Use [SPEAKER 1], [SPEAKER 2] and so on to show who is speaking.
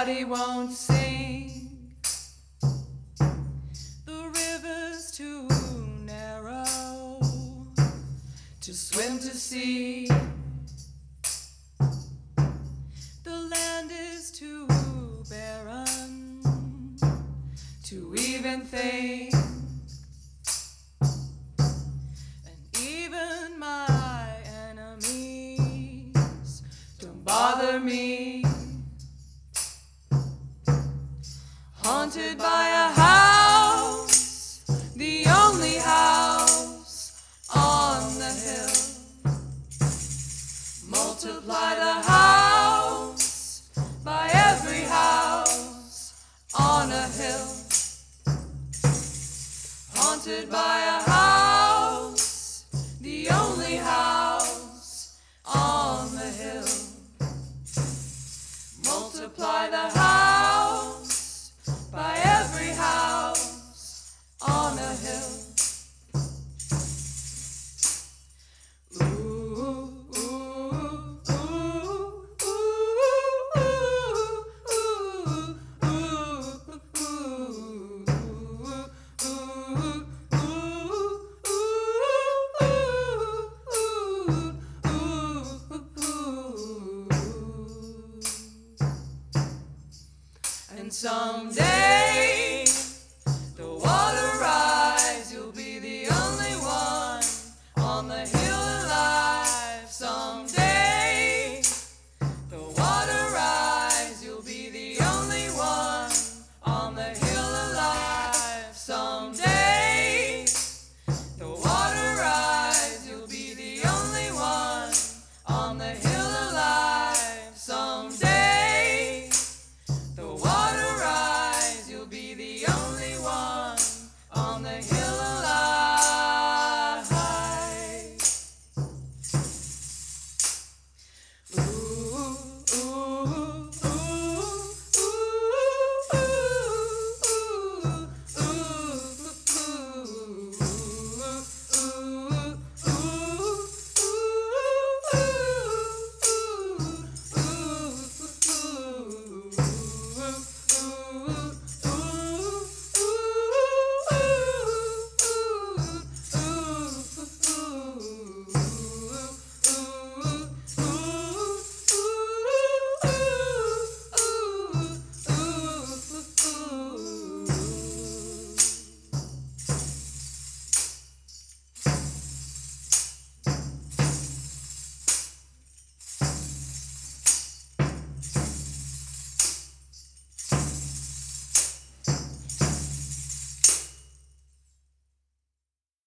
[SPEAKER 1] body won't sing. The river's too narrow to swim to sea. The land is too barren to even think. And even my enemies don't bother me. Haunted by a house, the only house on the hill. Multiply the house by every house on a hill. Haunted by a house, the only house on the hill. Multiply the house by every house on a hill. And someday